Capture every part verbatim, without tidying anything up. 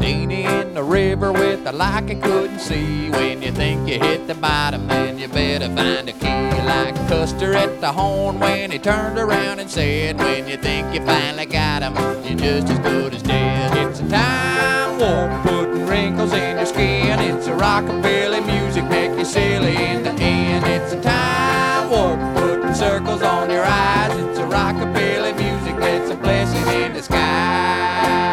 Houdini in the river with a like I couldn't see. When you think you hit the bottom, then you better find a key. Like Custer at the horn when he turned around and said, when you think you finally got him, you're just as good as dead. It's a time warp, putting wrinkles in your skin. It's a rockabilly music, make you silly in the end. It's a time warp, putting circles on your eyes. It's a rockabilly music that's a blessing in disguise.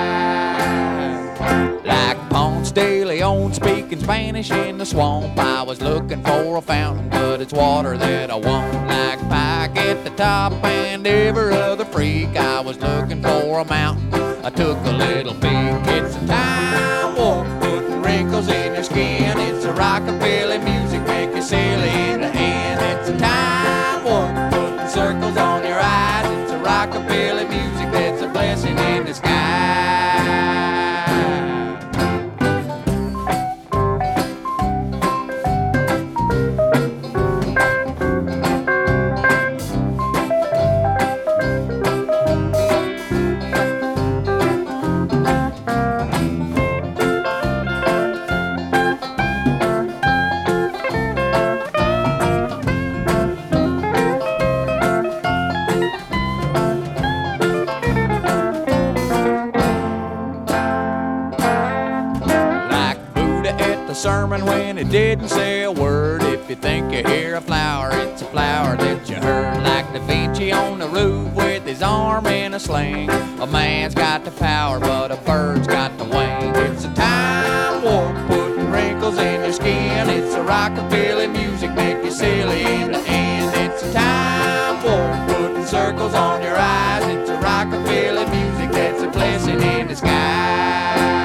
Like Ponce de Leon speaking Spanish in the swamp, I was looking for a fountain, but it's water that I want. Like Pike at the top and every other freak, I was looking for a mountain, I took a little peek. It's a time warp, putting wrinkles in your skin. It's a rockabilly music, make you silly in the end. It's a time warp, putting circles on your eyes. It's a rockabilly music that's a blessing in disguise. Sermon when it didn't say a word. If you think you hear a flower, it's a flower that you heard. Like Da Vinci on the roof with his arm in a sling. A man's got the power, but a bird's got the wing. It's a time warp, putting wrinkles in your skin. It's a rockabilly music, make you silly in the end. It's a time warp, putting circles on your eyes. It's a rockabilly music that's a blessing in disguise.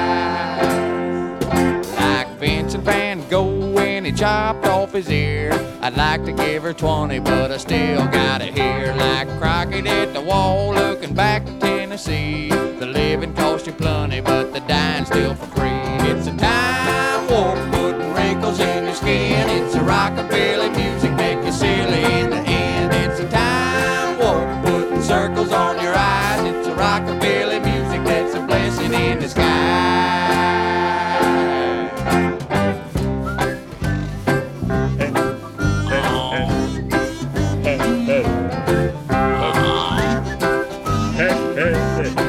Vincent Van Gogh when he chopped off his ear, I'd like to give her twenty, but I still gotta hear. Like Crockett at the wall looking back to Tennessee, the living cost you plenty, but the dying still for free. It's a time warp, putting wrinkles in your skin. It's a rockabilly music, make you silly in the end. It's a time warp, putting circles on your eyes. It's a rockabilly music that's a blessing in disguise. Hey, hey.